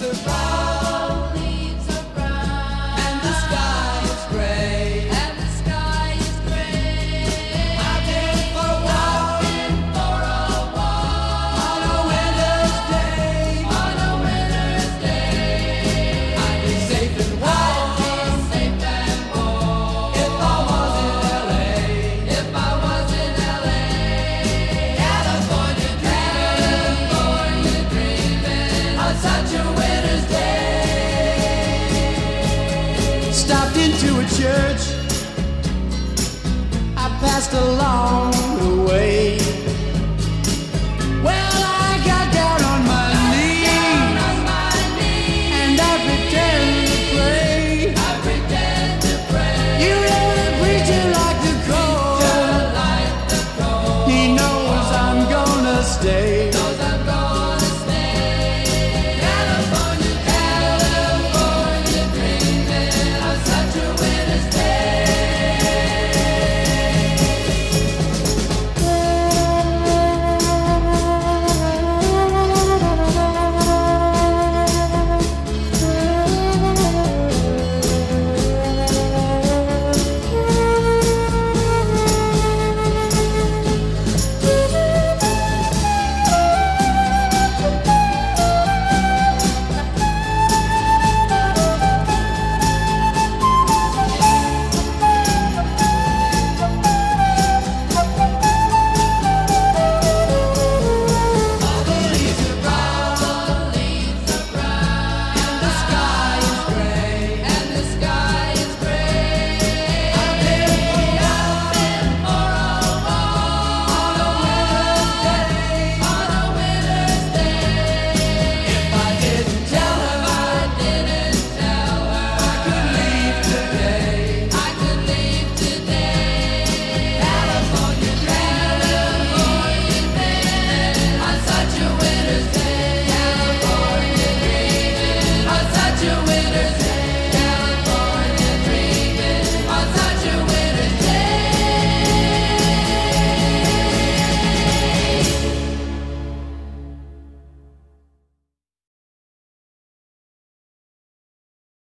are brown, and the sky is gray. I've been for a walk on a winter's day. I'd be safe and warm if I was in LA. California dreaming on such a winter's day. Stopped into a church. I passed along